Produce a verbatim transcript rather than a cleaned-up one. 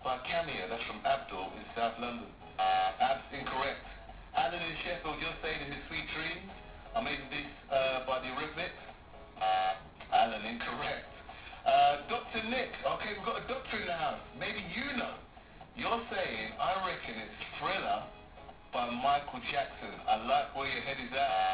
by Cameo. That's from Abdul in South London. Abs incorrect. Alan in Sheffield, you're saying his Sweet Dreams are made of this uh, by the Eurythmics. Alan, incorrect. Uh, Doctor Nick, okay, we've got a doctor in the house. Maybe you know. You're saying, I reckon it's Thriller by Michael Jackson. I like where your head is at.